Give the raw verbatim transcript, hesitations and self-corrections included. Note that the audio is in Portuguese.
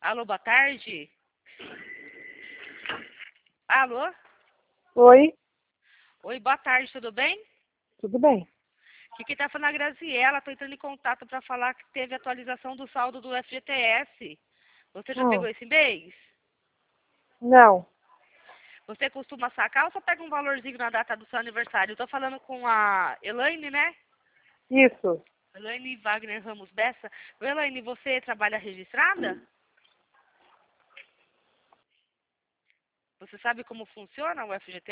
Alô, boa tarde. Alô? Oi, Oi, boa tarde, tudo bem? tudo bem? Aqui quem tá falando é a Graziela, estou entrando em contato para falar que teve atualização do saldo do F G T S. Você já pegou Hum, esse mês? não, Você costuma sacar ou só pega um valorzinho na data do seu aniversário? Eu tô falando com a Elaine, né? isso. Elaine Wagner Ramos Bessa. Elaine, você trabalha registrada? Você sabe como funciona o F G T S?